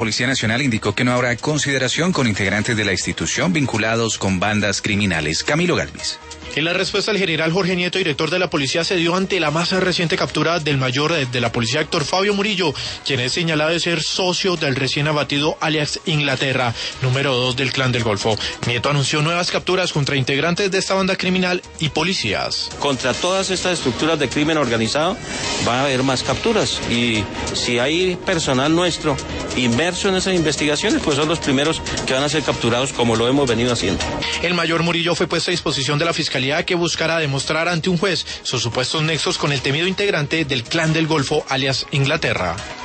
Policía Nacional indicó que no habrá consideración con integrantes de la institución vinculados con bandas criminales. Camilo Galvis. En la respuesta, el general Jorge Nieto, director de la policía, se dio ante la más reciente captura del mayor de la policía, Héctor Fabio Murillo, quien es señalado de ser socio del recién abatido alias Inglaterra, número 2 del Clan del Golfo. Nieto anunció nuevas capturas contra integrantes de esta banda criminal y policías. Contra todas estas estructuras de crimen organizado va a haber más capturas, y si hay personal nuestro inmerso en esas investigaciones, pues son los primeros que van a ser capturados, como lo hemos venido haciendo. El mayor Murillo fue puesto a disposición de la Fiscalía, que buscará demostrar ante un juez sus supuestos nexos con el temido integrante del Clan del Golfo alias Inglaterra.